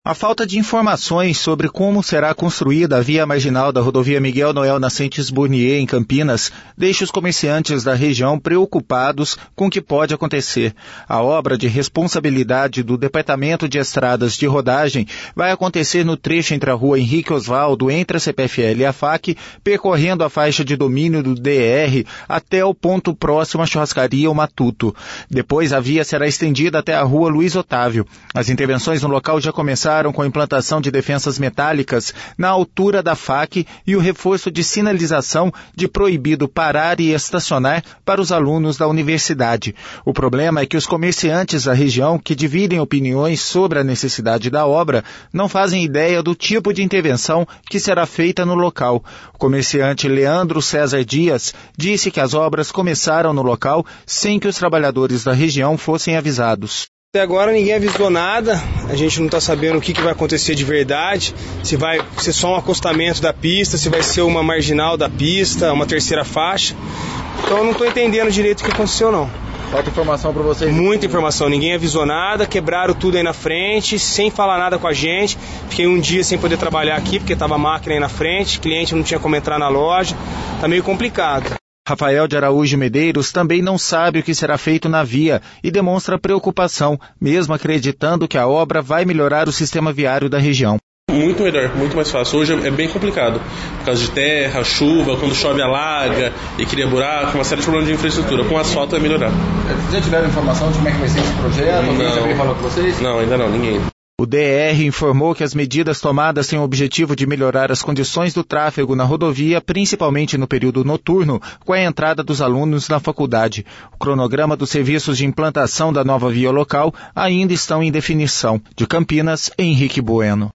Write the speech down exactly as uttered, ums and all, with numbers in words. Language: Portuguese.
A falta de informações sobre como será construída a via marginal da rodovia Miguel Noel Nascentes Burnier, em Campinas, deixa os comerciantes da região preocupados com o que pode acontecer. A obra de responsabilidade do Departamento de Estradas de Rodagem vai acontecer no trecho entre a rua Henrique Osvaldo, entre a C P F L e a F A C, percorrendo a faixa de domínio do D R até o ponto próximo à churrascaria O Matuto. Depois a via será estendida até a rua Luiz Otávio. As intervenções no local já começaram com a implantação de defensas metálicas na altura da F A C e o reforço de sinalização de proibido parar e estacionar para os alunos da universidade. O problema é que os comerciantes da região, que dividem opiniões sobre a necessidade da obra, não fazem ideia do tipo de intervenção que será feita no local. O comerciante Leandro César Dias disse que as obras começaram no local sem que os trabalhadores da região fossem avisados. Até agora ninguém avisou nada, a gente não está sabendo o que, que vai acontecer de verdade, se vai ser só um acostamento da pista, se vai ser uma marginal da pista, uma terceira faixa. Então eu não estou entendendo direito o que aconteceu não. Falta informação para vocês? Muita informação, ninguém avisou nada, quebraram tudo aí na frente, sem falar nada com a gente. Fiquei um dia sem poder trabalhar aqui, porque estava a máquina aí na frente, cliente não tinha como entrar na loja, está meio complicado. Rafael de Araújo Medeiros também não sabe o que será feito na via e demonstra preocupação, mesmo acreditando que a obra vai melhorar o sistema viário da região. Muito melhor, muito mais fácil. Hoje é bem complicado, por causa de terra, chuva, quando chove alaga e cria buraco, uma série de problemas de infraestrutura. Com asfalto vai melhorar. Já tiveram informação de como é que vai ser esse projeto? Alguém já falou com vocês? Não, ainda não, ninguém. O D R informou que as medidas tomadas têm o objetivo de melhorar as condições do tráfego na rodovia, principalmente no período noturno, com a entrada dos alunos na faculdade. O cronograma dos serviços de implantação da nova via local ainda estão em definição. De Campinas, Henrique Bueno.